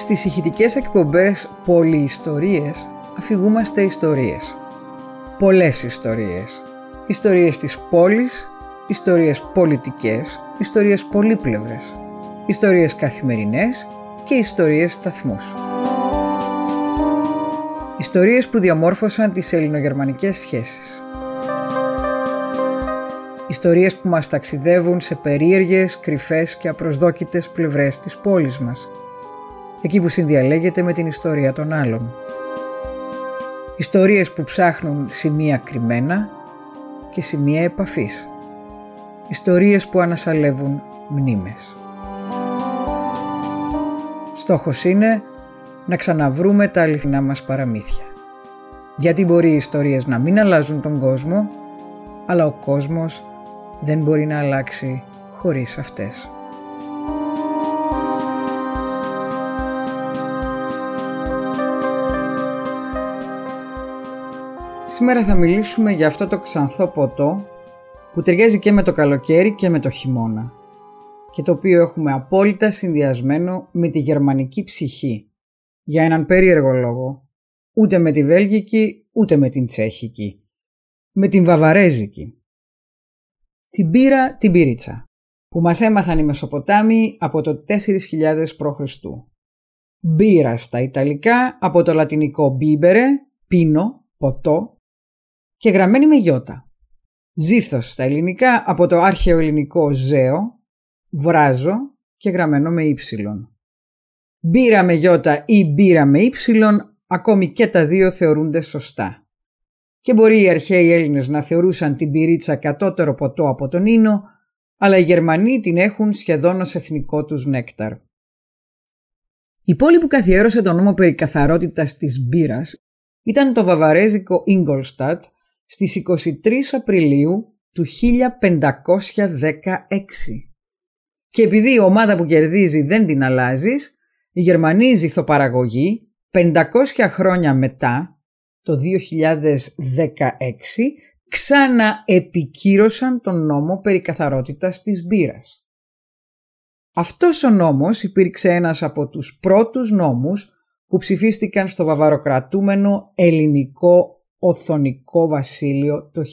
Στις ηχητικές εκπομπές πολυϊστορίες αφηγούμαστε ιστορίες. Πολλές ιστορίες. Ιστορίες της πόλης, ιστορίες πολιτικές, ιστορίες πολύπλευρες, ιστορίες καθημερινές και ιστορίες σταθμούς. Ιστορίες που διαμόρφωσαν τις ελληνογερμανικές σχέσεις. Ιστορίες που μας ταξιδεύουν σε περίεργες, κρυφές και απροσδόκητες πλευρές της πόλης μας, εκεί που συνδιαλέγεται με την ιστορία των άλλων. Ιστορίες που ψάχνουν σημεία κρυμμένα και σημεία επαφής. Ιστορίες που ανασαλεύουν μνήμες. Στόχος είναι να ξαναβρούμε τα αληθινά μας παραμύθια. Γιατί μπορεί οι ιστορίες να μην αλλάζουν τον κόσμο, αλλά ο κόσμος δεν μπορεί να αλλάξει χωρίς αυτές. Σήμερα θα μιλήσουμε για αυτό το ξανθό ποτό που ταιριάζει και με το καλοκαίρι και με το χειμώνα και το οποίο έχουμε απόλυτα συνδυασμένο με τη γερμανική ψυχή για έναν περίεργο λόγο, ούτε με τη βέλγικη ούτε με την τσέχικη, με την βαβαρέζικη. Την μπύρα την πυρίτσα που μας έμαθαν οι Μεσοποτάμοι από το 4000 π.Χ. Μπύρα στα Ιταλικά από το λατινικό bibere, πίνο, ποτό, και γραμμένη με γιώτα. Ζήθος στα ελληνικά από το αρχαίο ελληνικό ζέο, βράζο και γραμμένο με ύψιλον. Μπύρα με γιώτα ή μπύρα με ύψιλον, ακόμη και τα δύο θεωρούνται σωστά. Και μπορεί οι αρχαίοι Έλληνες να θεωρούσαν την πυρίτσα κατώτερο ποτό από τον ίνο, αλλά οι Γερμανοί την έχουν σχεδόν ως εθνικό τους νέκταρ. Η πόλη που καθιέρωσε τον νόμο περί καθαρότητας της μπύρας ήταν το βαβαρέζικο Ingolstadt στις 23 Απριλίου του 1516. Και επειδή η ομάδα που κερδίζει δεν την αλλάζεις, οι Γερμανοί ζυθοπαραγωγοί 500 χρόνια μετά, το 2016, ξαναεπικύρωσαν τον νόμο περί καθαρότητας της μπύρας. Αυτός ο νόμος υπήρξε ένας από τους πρώτους νόμους που ψηφίστηκαν στο βαβαροκρατούμενο ελληνικό Οθωνικό Βασίλειο το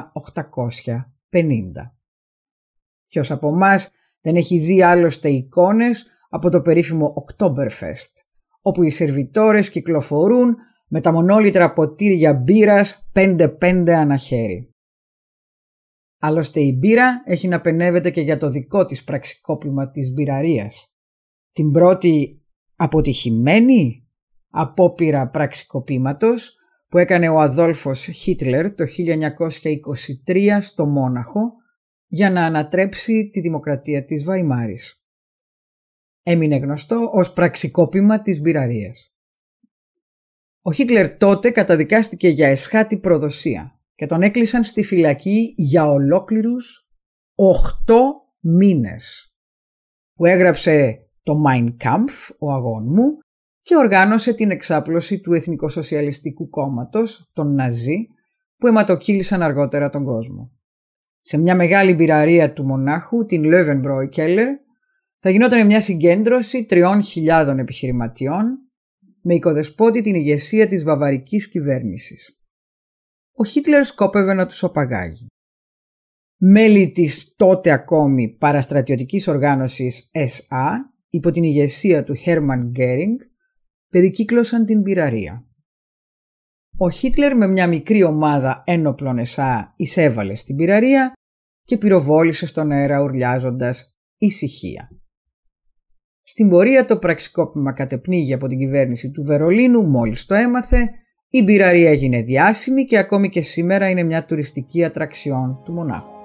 1850. Ποιος από εμάς δεν έχει δει άλλωστε εικόνες από το περίφημο Oktoberfest, όπου οι σερβιτόρες κυκλοφορούν με τα μονόλιτρα ποτήρια μπύρας 5-5 ανά χέρι. Άλλωστε η μπύρα έχει να πενεύεται και για το δικό της πραξικόπημα της μπυραρίας. Την πρώτη αποτυχημένη απόπειρα πραξικοπήματος που έκανε ο Αδόλφος Χίτλερ το 1923 στο Μόναχο για να ανατρέψει τη δημοκρατία της Βαϊμάρης. Έμεινε γνωστό ως πραξικόπημα της μπυραρίας. Ο Χίτλερ τότε καταδικάστηκε για εσχάτη προδοσία και τον έκλεισαν στη φυλακή για ολόκληρους 8 μήνες, που έγραψε το Mein Kampf, ο αγών μου, και οργάνωσε την εξάπλωση του Εθνικοσοσιαλιστικού Κόμματος, των Ναζί, που αιματοκύλησαν αργότερα τον κόσμο. Σε μια μεγάλη μπυραρία του Μονάχου, την Löwenbräu Keller, θα γινόταν μια συγκέντρωση 3.000 επιχειρηματιών με οικοδεσπότη την ηγεσία της βαβαρικής κυβέρνησης. Ο Χίτλερ σκόπευε να τους οπαγάγει. Μέλη της τότε ακόμη παραστρατιωτικής οργάνωσης SA, υπό την ηγεσία του Hermann Göring, περικύκλωσαν την μπυραρία. Ο Χίτλερ με μια μικρή ομάδα ένοπλων εσά εισέβαλε στην μπυραρία και πυροβόλησε στον αέρα ουρλιάζοντας «Ησυχία». Στην πορεία το πραξικόπημα κατεπνίγει από την κυβέρνηση του Βερολίνου μόλις το έμαθε, η μπυραρία έγινε διάσημη και ακόμη και σήμερα είναι μια τουριστική ατραξιόν του Μονάχου.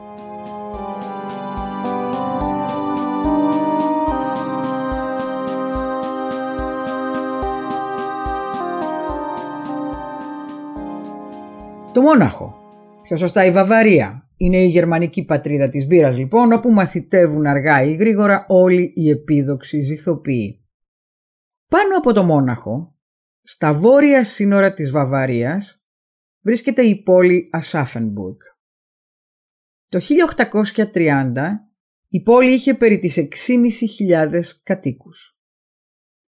Το Μόναχο, πιο σωστά η Βαβαρία, είναι η γερμανική πατρίδα της μπύρας λοιπόν, όπου μαθητεύουν αργά ή γρήγορα όλοι οι επίδοξοι ζυθοποιοί. Πάνω από το Μόναχο, στα βόρεια σύνορα της Βαβαρίας, βρίσκεται η πόλη Ασάφενμπουργκ. Το 1830 η πόλη είχε περί τις 6.500 κατοίκους.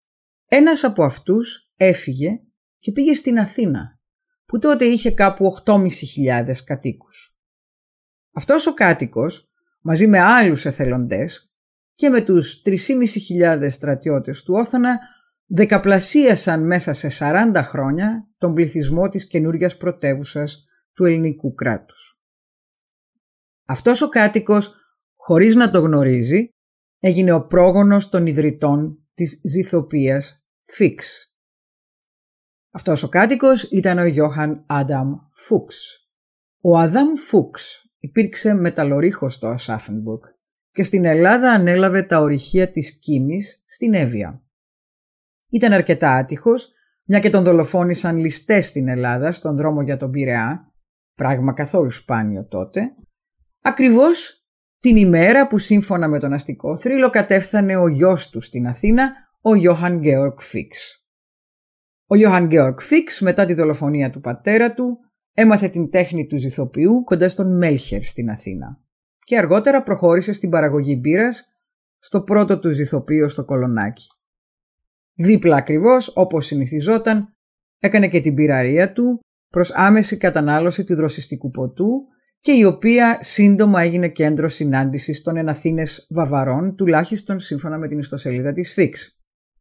Ένας από αυτούς έφυγε και πήγε στην Αθήνα, που τότε είχε κάπου 8.500 κατοίκους. Αυτός ο κάτοικος, μαζί με άλλους εθελοντές και με τους 3.500 στρατιώτες του Όθωνα, δεκαπλασίασαν μέσα σε 40 χρόνια τον πληθυσμό της καινούριας πρωτεύουσας του ελληνικού κράτους. Αυτός ο κάτοικος, χωρίς να το γνωρίζει, έγινε ο πρόγονος των ιδρυτών της ζυθοποιίας Φίξ. Αυτός ο κάτοικος ήταν ο Γιώχαν Άνταμ Φούξ. Ο Άδαμ Φούξ υπήρξε μεταλλορύχος στο Ασάφενμπουργκ και στην Ελλάδα ανέλαβε τα ορυχεία της Κίμης στην Εύβοια. Ήταν αρκετά άτυχος, μια και τον δολοφόνησαν ληστές στην Ελλάδα στον δρόμο για τον Πειραιά, πράγμα καθόλου σπάνιο τότε, ακριβώς την ημέρα που σύμφωνα με τον αστικό θρύλο κατέφθανε ο γιος του στην Αθήνα, ο Γιώχαν Γκέοργκ Φίξ. Ο Γιώχαν Γκέοργκ Φίξ, μετά τη δολοφονία του πατέρα του, έμαθε την τέχνη του ζυθοποιού κοντά στον Μέλχερ στην Αθήνα και αργότερα προχώρησε στην παραγωγή μπύρας στο πρώτο του ζυθοποιείο στο Κολονάκι. Δίπλα ακριβώς, όπως συνηθιζόταν, έκανε και την μπυραρία του προς άμεση κατανάλωση του δροσιστικού ποτού και η οποία σύντομα έγινε κέντρο συνάντησης των εναθήνες Βαβαρών, τουλάχιστον σύμφωνα με την ιστοσελίδα της Φίξ.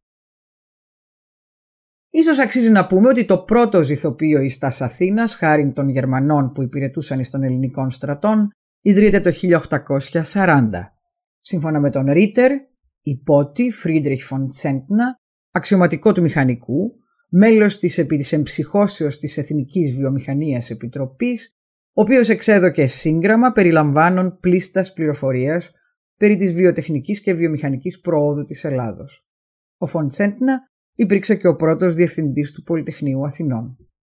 Ίσως αξίζει να πούμε ότι το πρώτο ζυθοποιείο εις τας Αθήνας, χάριν των Γερμανών που υπηρετούσαν εις των ελληνικών στρατών, ιδρύεται το 1840. Σύμφωνα με τον Ρίτερ, υπότι Φρίντριχ φον Τσέντνα, αξιωματικό του μηχανικού, μέλος της επί της εμψυχώσεως της Εθνικής Βιομηχανίας Επιτροπής, ο οποίος εξέδωκε σύγγραμμα περιλαμβάνων πλήστας πληροφορίας περί της βιοτεχνικής και βιομηχανικής προόδου της Ελλάδος. Ο φον Τσέντνα υπήρξε και ο πρώτος διευθυντής του Πολυτεχνείου Αθηνών.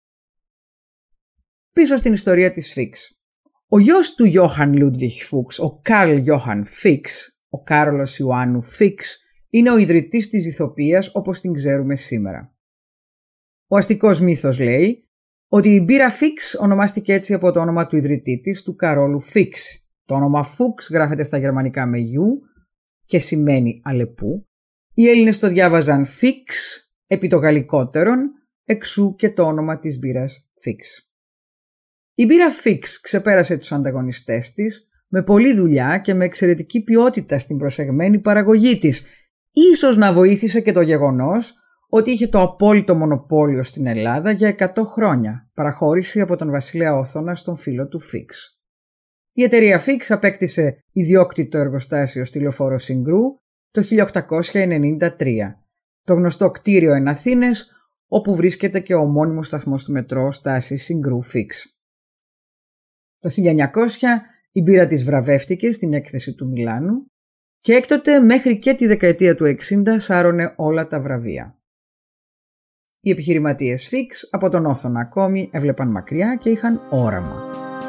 Πίσω στην ιστορία της Φίξ. Ο γιος του Γιώχαν Λούντβιχ Φούξ, ο Καρλ Γιώχαν Φίξ, ο Κάρολος Ιωάννου Φίξ, είναι ο ιδρυτής της ζυθοποιίας όπως την ξέρουμε σήμερα. Ο αστικός μύθος λέει ότι η μπύρα Φίξ ονομάστηκε έτσι από το όνομα του ιδρυτή της, του Καρόλου Φίξ. Το όνομα Φούξ γράφεται στα γερμανικά με γιου και σημαίνει αλεπού. Οι Έλληνες το διάβαζαν Φίξ επί το γαλλικότερον, εξού και το όνομα της μπύρας Φίξ. Η μπύρα Φίξ ξεπέρασε τους ανταγωνιστές της με πολλή δουλειά και με εξαιρετική ποιότητα στην προσεγμένη παραγωγή της. Ίσως να βοήθησε και το γεγονός ότι είχε το απόλυτο μονοπόλιο στην Ελλάδα για 100 χρόνια, παραχώρηση από τον βασιλέα Όθωνα στον φίλο του Φίξ. Η εταιρεία Φίξ απέκτησε ιδιόκτητο εργοστάσιο στη λεωφόρο Συγκρού το 1893, το γνωστό κτίριο εν Αθήνες, όπου βρίσκεται και ο ομώνυμος σταθμός του μετρό στάσης Συγκρού Φίξ. Το 1900 η μπύρα της βραβεύτηκε στην έκθεση του Μιλάνου και έκτοτε μέχρι και τη δεκαετία του 60 σάρωνε όλα τα βραβεία. Οι επιχειρηματίες Φίξ από τον Όθωνα ακόμη έβλεπαν μακριά και είχαν όραμα.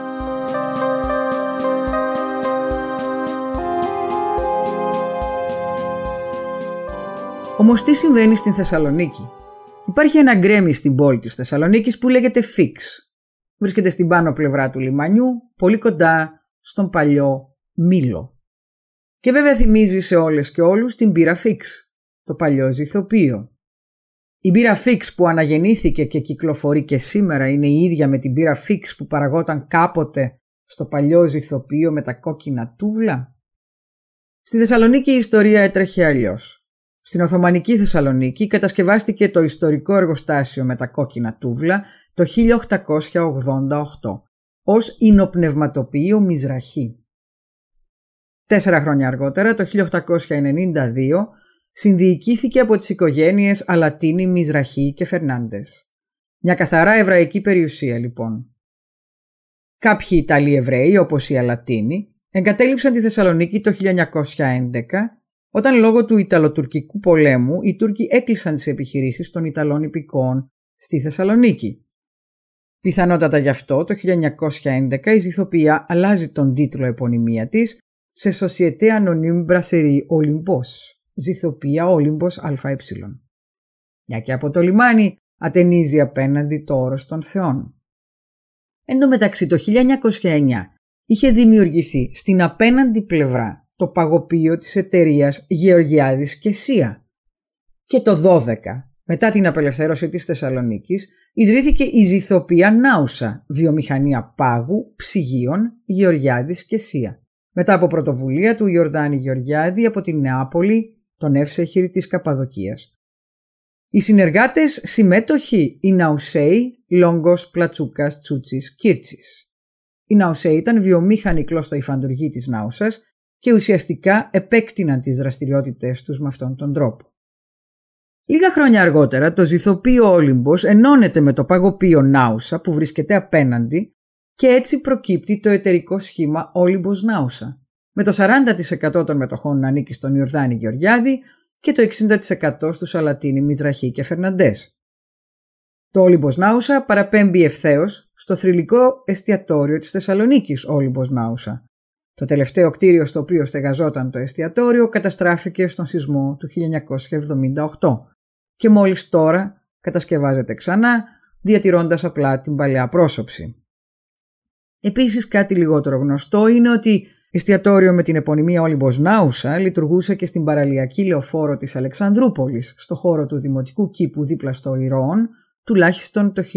Όμως τι συμβαίνει στην Θεσσαλονίκη? Υπάρχει ένα γκρέμι στην πόλη της Θεσσαλονίκης που λέγεται Φίξ. Βρίσκεται στην πάνω πλευρά του λιμανιού, πολύ κοντά στον παλιό Μήλο. Και βέβαια θυμίζει σε όλες και όλους την μπύρα Φίξ, το παλιό ζυθοποιείο. Η μπύρα Φίξ που αναγεννήθηκε και κυκλοφορεί και σήμερα είναι η ίδια με την μπύρα Φίξ που παραγόταν κάποτε στο παλιό ζυθοποιείο με τα κόκκινα τούβλα. Στη Θεσσαλονίκη η ιστορία έτρεχε αλλιώς. Στην Οθωμανική Θεσσαλονίκη κατασκευάστηκε το ιστορικό εργοστάσιο με τα κόκκινα τούβλα το 1888 ως ινοπνευματοποιείο Μιζραχή. 4 χρόνια αργότερα, το 1892, συνδιοικήθηκε από τις οικογένειες Αλατίνη, Μιζραχή και Φερνάντες. Μια καθαρά εβραϊκή περιουσία λοιπόν. Κάποιοι Ιταλοί Εβραίοι, όπως οι Αλατίνοι, εγκατέλειψαν τη Θεσσαλονίκη το 1911, όταν λόγω του Ιταλοτουρκικού πολέμου οι Τούρκοι έκλεισαν τις επιχειρήσεις των Ιταλών υπηκόων στη Θεσσαλονίκη. Πιθανότατα γι' αυτό το 1911 η ζυθοποιία αλλάζει τον τίτλο επωνυμία της σε Société Anonyme Brasserie Olympos, ζυθοποιία Όλυμπος ΑΕ. Μια και από το λιμάνι ατενίζει απέναντι το όρος των Θεών. Εν τω μεταξύ το 1909 είχε δημιουργηθεί στην απέναντι πλευρά το παγωπείο της εταιρείας Γεωργιάδης και Σία. Και το 12, μετά την απελευθέρωση της Θεσσαλονίκης, ιδρύθηκε η Ζηθοπία Νάουσα, βιομηχανία πάγου, ψυγείων, Γεωργιάδης και Σία, μετά από πρωτοβουλία του Ιορδάνη Γεωργιάδη από την Νεάπολη, τον Εύσεχυρ της Καπαδοκίας. Οι συνεργάτες συμμέτοχοι οι Ναουσαίοι, Λόγκος, Πλατσούκας, Τσούτσης, Κίρτσης. Οι Ναουσαίοι ήταν βιομήχανοι κλωστοϊφαντουργοί της Νάουσας και ουσιαστικά επέκτηναν τις δραστηριότητες τους με αυτόν τον τρόπο. Λίγα χρόνια αργότερα το Ζηθοπείο Όλυμπος ενώνεται με το παγωπείο Νάουσα που βρίσκεται απέναντι και έτσι προκύπτει το εταιρικό σχήμα Όλυμπος Νάουσα, με το 40% των μετοχών να ανήκει στον Ιορδάνη Γεωργιάδη και το 60% στους Σαλατίνη, Μιζραχή και Φερναντές. Το Όλυμπος Νάουσα παραπέμπει ευθέως στο θρυλικό εστιατόριο της Θεσσαλονίκης Όλυμπος Νάουσα. Το τελευταίο κτίριο στο οποίο στεγαζόταν το εστιατόριο καταστράφηκε στον σεισμό του 1978 και μόλις τώρα κατασκευάζεται ξανά, διατηρώντας απλά την παλαιά πρόσωψη. Επίσης, κάτι λιγότερο γνωστό είναι ότι εστιατόριο με την επωνυμία Όλυμπος Νάουσα λειτουργούσε και στην παραλιακή λεωφόρο της Αλεξανδρούπολης, στο χώρο του Δημοτικού Κήπου δίπλα στο Ηρώων, τουλάχιστον το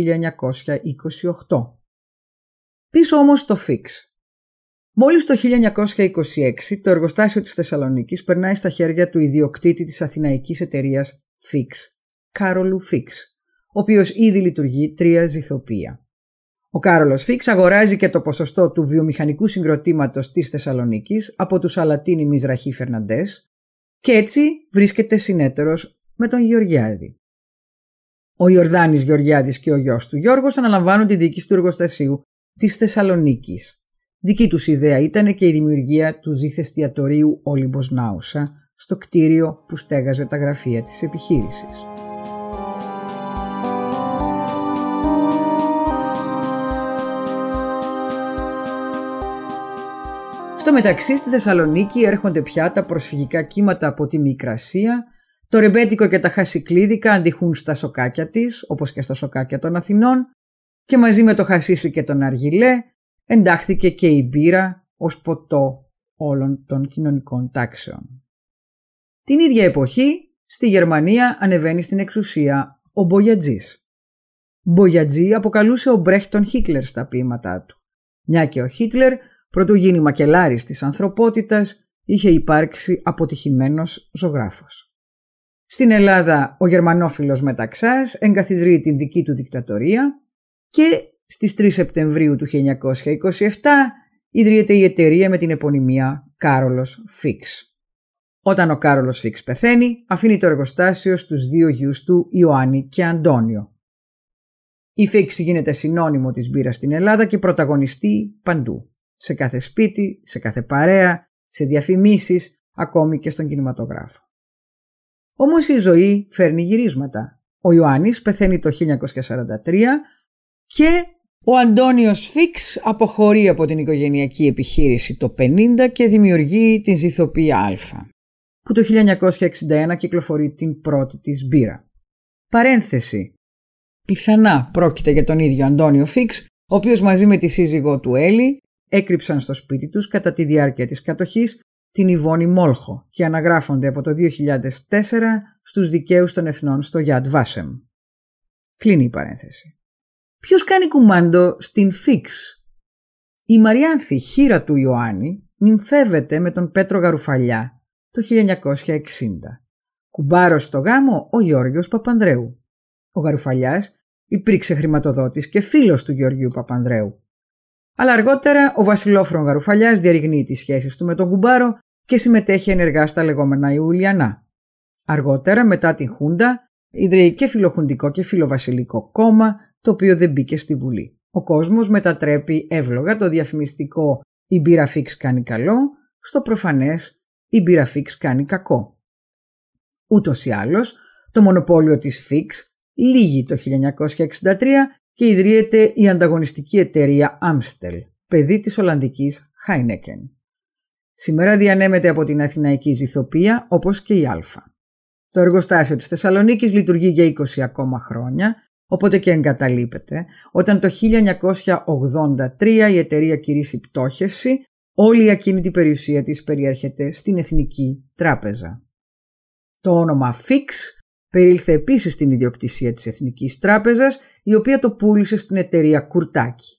1928. Πίσω όμως το Φίξ. Μόλις το 1926 το εργοστάσιο της Θεσσαλονίκης περνάει στα χέρια του ιδιοκτήτη της αθηναϊκής εταιρείας Φίξ, Κάρολου Φίξ, ο οποίος ήδη λειτουργεί 3 ζυθοπία. Ο Κάρολος Φίξ αγοράζει και το ποσοστό του βιομηχανικού συγκροτήματος της Θεσσαλονίκης από τους Σαλατίνη, Μιζραχή, Φερναντές και έτσι βρίσκεται συνέτερος με τον Γεωργιάδη. Ο Ιορδάνης Γεωργιάδης και ο γιος του Γιώργος αναλαμβάνουν τη διοίκηση του εργοστασίου της Θεσσαλονίκης. Δική τους ιδέα ήταν και η δημιουργία του ζυθεστιατορίου Όλυμπος Νάουσα στο κτίριο που στέγαζε τα γραφεία της επιχείρησης. Στο μεταξύ στη Θεσσαλονίκη έρχονται πια τα προσφυγικά κύματα από τη Μικρασία, το ρεμπέτικο και τα χασικλίδικα αντιχούν στα σοκάκια της, όπως και στα σοκάκια των Αθηνών, και μαζί με το χασίσι και τον αργιλέ εντάχθηκε και η μπύρα ως ποτό όλων των κοινωνικών τάξεων. Την ίδια εποχή στη Γερμανία ανεβαίνει στην εξουσία ο Μπογιατζής. Μπογιατζή αποκαλούσε ο Μπρέχτ τον Χίτλερ στα ποίηματά του, μια και ο Χίτλερ προτού γίνει μακελάρης της ανθρωπότητας είχε υπάρξει αποτυχημένος ζωγράφος. Στην Ελλάδα ο γερμανόφιλος Μεταξάς εγκαθιδρύει την δική του δικτατορία και στις 3 Σεπτεμβρίου του 1927 ιδρύεται η εταιρεία με την επωνυμία Κάρολος Φίξ. Όταν ο Κάρολος Φίξ πεθαίνει, αφήνει το εργοστάσιο στους 2 γιους του, Ιωάννη και Αντώνιο. Η Φίξ γίνεται συνώνυμο της μπύρας στην Ελλάδα και πρωταγωνιστή παντού. Σε κάθε σπίτι, σε κάθε παρέα, σε διαφημίσεις, ακόμη και στον κινηματογράφο. Όμως η ζωή φέρνει γυρίσματα. Ο Ιωάννης πεθαίνει το 1943 και ο Αντώνιος Φίξ αποχωρεί από την οικογενειακή επιχείρηση το 50 και δημιουργεί την Ζηθοπία Α, που το 1961 κυκλοφορεί την πρώτη της μπύρα. Παρένθεση. Πιθανά πρόκειται για τον ίδιο Αντώνιο Φίξ, ο οποίος μαζί με τη σύζυγό του Έλλη έκρυψαν στο σπίτι τους κατά τη διάρκεια της κατοχής την Ιβόνη Μόλχο και αναγράφονται από το 2004 στους δικαίους των εθνών στο Yad Vashem. Κλείνει η παρένθεση. Ποιος κάνει κουμάντο στην Φίξ? Η Μαριάνθη, χήρα του Ιωάννη, νυμφεύεται με τον Πέτρο Γαρουφαλιά το 1960. Κουμπάρος στο γάμο ο Γιώργος Παπανδρέου. Ο Γαρουφαλιάς υπήρξε χρηματοδότης και φίλος του Γεωργίου Παπανδρέου. Αλλά αργότερα ο Βασιλόφρον Γαρουφαλιάς διαρριγνύει τις σχέσεις του με τον κουμπάρο και συμμετέχει ενεργά στα λεγόμενα Ιουλιανά. Αργότερα, μετά την Χούντα, ιδρύει και φιλοχουντικό και φιλοβασιλικό κόμμα, το οποίο δεν μπήκε στη Βουλή. Ο κόσμος μετατρέπει εύλογα το διαφημιστικό «Η μπύρα Φίξ κάνει καλό» στο προφανές «Η μπύρα Φίξ κάνει κακό». Ούτως ή άλλως, το μονοπόλιο της Φίξ λύγει το 1963 και ιδρύεται η ανταγωνιστική εταιρεία Amstel, παιδί της Ολλανδικής Heineken. Σήμερα διανέμεται από την Αθηναϊκή Ζηθοπία όπως και η Α. Το εργοστάσιο της Θεσσαλονίκης λειτουργεί για 20 ακόμα χρόνια, οπότε και εγκαταλείπεται. Όταν το 1983 η εταιρεία κηρύσσει πτώχευση, όλη η ακίνητη περιουσία της περιέρχεται στην Εθνική Τράπεζα. Το όνομα Fix περήλθε επίσης στην ιδιοκτησία της Εθνικής Τράπεζας, η οποία το πούλησε στην εταιρεία Κουρτάκη.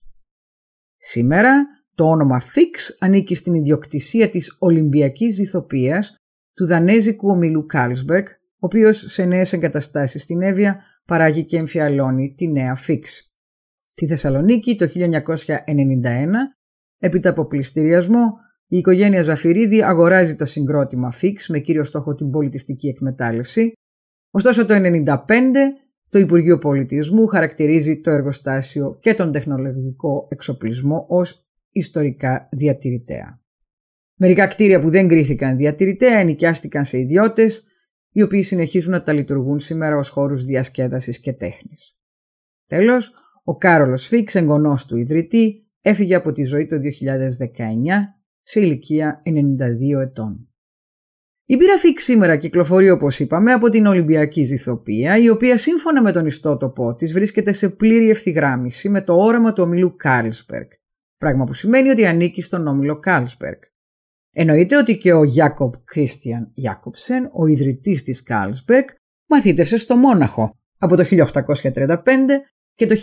Σήμερα το όνομα Fix ανήκει στην ιδιοκτησία της Ολυμπιακής Ηθοποιίας του δανέζικου ομίλου Carlsberg, ο οποίος σε νέες εγκαταστάσεις στην Εύβοια παράγει και εμφιαλώνει τη νέα Fix. Στη Θεσσαλονίκη το 1991, έπειτα από πληστηριασμό, η οικογένεια Ζαφυρίδη αγοράζει το συγκρότημα Fix με κύριο στόχο την πολιτιστική εκμετάλλευση. Ωστόσο το 1995 το Υπουργείο Πολιτισμού χαρακτηρίζει το εργοστάσιο και τον τεχνολογικό εξοπλισμό ως ιστορικά διατηρητέα. Μερικά κτίρια που δεν κρίθηκαν διατηρητέα ενοικιάστηκαν σε ιδιώτες, οι οποίοι συνεχίζουν να τα λειτουργούν σήμερα ως χώρους διασκέδασης και τέχνης. Τέλος, ο Κάρολος Φίξ, εγγονός του ιδρυτή, έφυγε από τη ζωή το 2019 σε ηλικία 92 ετών. Η μπύρα Φίξ σήμερα κυκλοφορεί, όπως είπαμε, από την Ολυμπιακή Ζυθοποιία, η οποία σύμφωνα με τον ιστότοπό της βρίσκεται σε πλήρη ευθυγράμμιση με το όραμα του ομίλου Carlsberg, πράγμα που σημαίνει ότι ανήκει στον όμιλο Carlsberg. Εννοείται ότι και ο Jakob Christian Jacobsen, ο ιδρυτής της Carlsberg, μαθήτευσε στο Μόναχο από το 1835 και το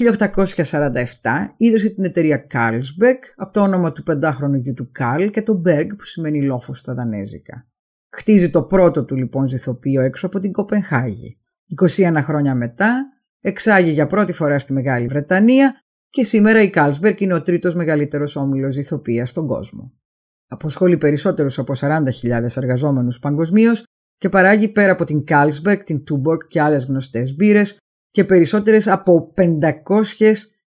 1847 ίδρυσε την εταιρεία Carlsberg από το όνομα του 5χρονου γιου του Karl και το Berg που σημαίνει λόφος στα δανέζικα. Χτίζει το πρώτο του λοιπόν ζυθοποιείο έξω από την Κοπενχάγη. 21 χρόνια μετά εξάγει για πρώτη φορά στη Μεγάλη Βρετανία και σήμερα η Carlsberg είναι ο τρίτος μεγαλύτερος όμιλος ζυθοποιίας στον κόσμο. Αποσχολεί περισσότερους από 40.000 εργαζόμενους παγκοσμίως και παράγει πέρα από την Carlsberg, την Tuborg και άλλες γνωστές μπύρες και περισσότερες από 500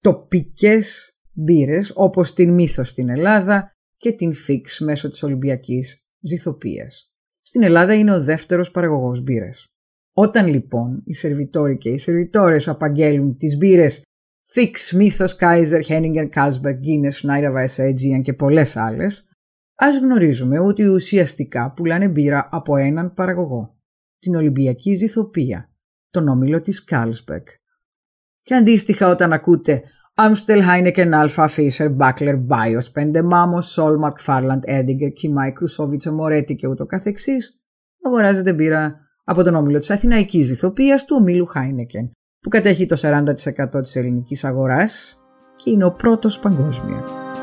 τοπικές μπύρες όπως την Μύθος στην Ελλάδα και την Fix μέσω της Ολυμπιακής Ζυθοποιίας. Στην Ελλάδα είναι ο δεύτερος παραγωγός μπύρες. Όταν λοιπόν οι σερβιτόροι και οι σερβιτόρες απαγγέλουν τις μπύρες Fix, Μύθος, Kaiser, Henninger, Carlsberg, Guinness, Schneider Weisse, Aegean και πολλές άλλες, ας γνωρίζουμε ότι ουσιαστικά πουλάνε μπύρα από έναν παραγωγό, την Ολυμπιακή Ζυθοποιία, τον όμιλο της Carlsberg. Και αντίστοιχα όταν ακούτε Amstel, Heineken, Alpha, Fischer, Buckler, Bios, 5 Mamos, Sol, McFarland, Erdinger, Kimai, Krusovitz, Moretti και ούτω καθεξής, αγοράζετε μπύρα από τον όμιλο της Αθηναϊκής Ζυθοποιίας του ομίλου Heineken, που κατέχει το 40% της ελληνικής αγοράς και είναι ο πρώτος παγκόσμια.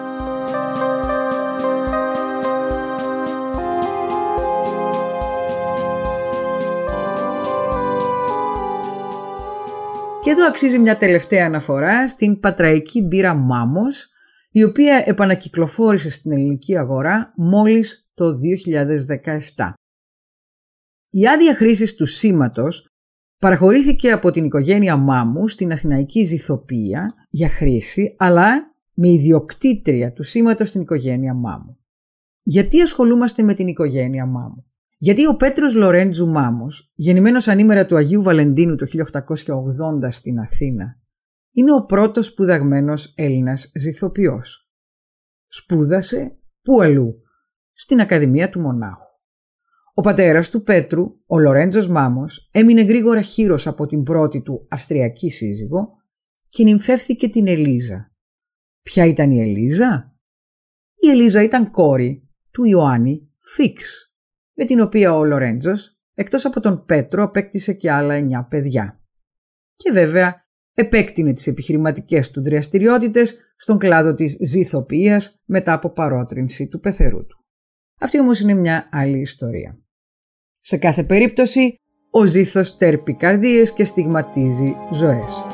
Και εδώ αξίζει μια τελευταία αναφορά στην πατραϊκή μπύρα Μάμος, η οποία επανακυκλοφόρησε στην ελληνική αγορά μόλις το 2017. Η άδεια χρήσης του σήματος παραχωρήθηκε από την οικογένεια Μάμου στην Αθηναϊκή Ζυθοποιία για χρήση, αλλά με ιδιοκτήτρια του σήματος στην οικογένεια Μάμου. Γιατί ασχολούμαστε με την οικογένεια Μάμου? Γιατί ο Πέτρος Λορέντζου Μάμος, γεννημένος ανήμερα του Αγίου Βαλεντίνου το 1880 στην Αθήνα, είναι ο πρώτος σπουδαγμένος Έλληνας ζυθοποιός. Σπούδασε πού αλλού? Στην Ακαδημία του Μονάχου. Ο πατέρας του Πέτρου, ο Λορέντζος Μάμος, έμεινε γρήγορα χείρος από την πρώτη του αυστριακή σύζυγο και νυμφεύθηκε την Ελίζα. Ποια ήταν η Ελίζα? Η Ελίζα ήταν κόρη του Ιωάννη Φίξ, με την οποία ο Λορέντζος, εκτός από τον Πέτρο, απέκτησε και άλλα 9 παιδιά. Και βέβαια επέκτηνε τις επιχειρηματικές του δραστηριότητες στον κλάδο της ζυθοποιίας μετά από παρότρινση του πεθερού του. Αυτή όμως είναι μια άλλη ιστορία. Σε κάθε περίπτωση, ο ζύθος τέρπει καρδίες και στιγματίζει ζωές.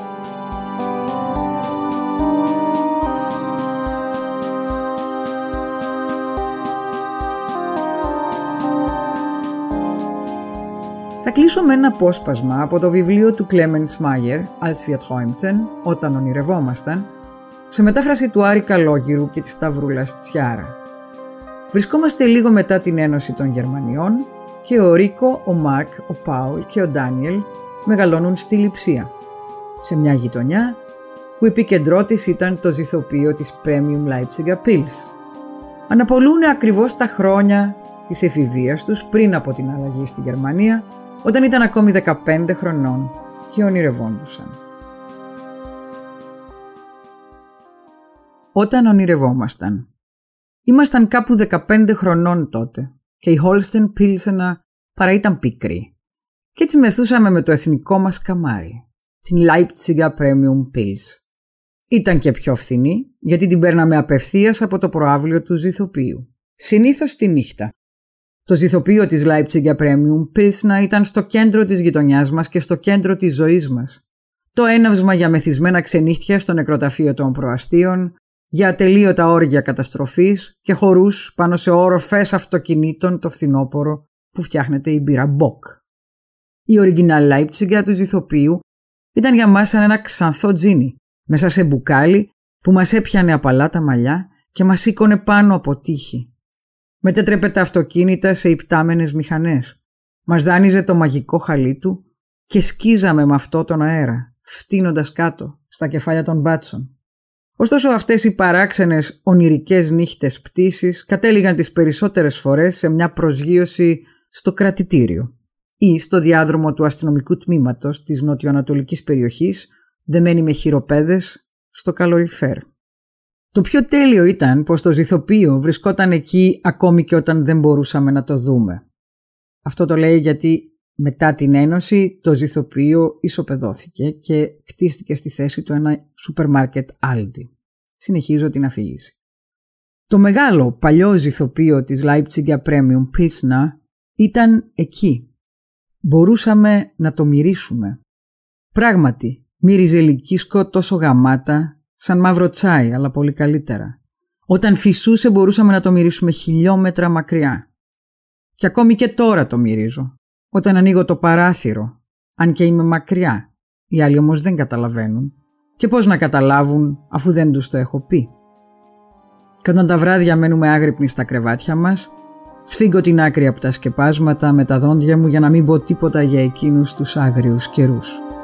Θα κλείσω με ένα απόσπασμα από το βιβλίο του Clemens Mayer, Als wir träumten, όταν ονειρευόμασταν, σε μετάφραση του Άρη Καλόγυρου και της Σταυρούλας Τσιάρα. Βρισκόμαστε λίγο μετά την ένωση των Γερμανιών και ο Ρίκο, ο Μάρκ, ο Πάουλ και ο Ντάνιελ μεγαλώνουν στη Λειψία, σε μια γειτονιά που επίκεντρό της ήταν το ζυθοποιείο της Premium Leipziger Pils. Αναπολούν ακριβώς τα χρόνια της εφηβείας τους πριν από την αλλαγή στη Γερμανία, όταν ήταν ακόμη 15 χρονών και ονειρευόντουσαν. Όταν ονειρευόμασταν. Ήμασταν κάπου 15 χρονών τότε και η Holsten Pilsener παρά ήταν πίκρη. και έτσι μεθούσαμε με το εθνικό μας καμάρι, την Leipziger Premium Pils. Ήταν και πιο φθηνή γιατί την παίρναμε απευθείας από το προαύλιο του ζυθοποιείου, συνήθως τη νύχτα. Το ζυθοποιείο της Leipziger Premium Pilsner ήταν στο κέντρο της γειτονιάς μας και στο κέντρο της ζωής μας. Το έναυσμα για μεθυσμένα ξενύχτια στο νεκροταφείο των προαστίων, για ατελείωτα όργια καταστροφής και χορούς πάνω σε όροφες αυτοκινήτων το φθινόπωρο που φτιάχνεται η μπύρα Bock. Η original Leipziger του ζυθοποιείου ήταν για μας σαν ένα ξανθό τζίνι μέσα σε μπουκάλι που μας έπιανε απαλά τα μαλλιά και μας σήκωνε πάνω από τείχη. Μετέτρεπε τα αυτοκίνητα σε υπτάμενες μηχανές. Μας δάνειζε το μαγικό χαλί του και σκίζαμε με αυτό τον αέρα, φτύνοντας κάτω στα κεφάλια των μπάτσων. Ωστόσο αυτές οι παράξενες ονειρικές νύχτες πτήσης κατέληγαν τις περισσότερες φορές σε μια προσγείωση στο κρατητήριο ή στο διάδρομο του αστυνομικού τμήματος της νοτιοανατολικής περιοχής, δεμένοι με χειροπέδες στο καλοριφέρ. Το πιο τέλειο ήταν πως το ζυθοποιείο βρισκόταν εκεί ακόμη και όταν δεν μπορούσαμε να το δούμε. Αυτό το λέει γιατί μετά την Ένωση το ζυθοποιείο ισοπεδώθηκε και χτίστηκε στη θέση του ένα σούπερ μάρκετ Aldi. Συνεχίζω την αφήγηση. Το μεγάλο παλιό ζυθοποιείο της Leipziger Premium Pilsner ήταν εκεί. Μπορούσαμε να το μυρίσουμε. Πράγματι, μύριζε λυκίσκο τόσο γαμάτα σαν μαύρο τσάι, αλλά πολύ καλύτερα. Όταν φυσούσε μπορούσαμε να το μυρίσουμε χιλιόμετρα μακριά. Και ακόμη και τώρα το μυρίζω. Όταν ανοίγω το παράθυρο, αν και είμαι μακριά, οι άλλοι όμως δεν καταλαβαίνουν. Και πώς να καταλάβουν αφού δεν τους το έχω πει. Και όταν τα βράδια μένουμε άγρυπνοι στα κρεβάτια μας, σφίγγω την άκρη από τα σκεπάσματα με τα δόντια μου για να μην πω τίποτα για εκείνους τους άγριους καιρούς.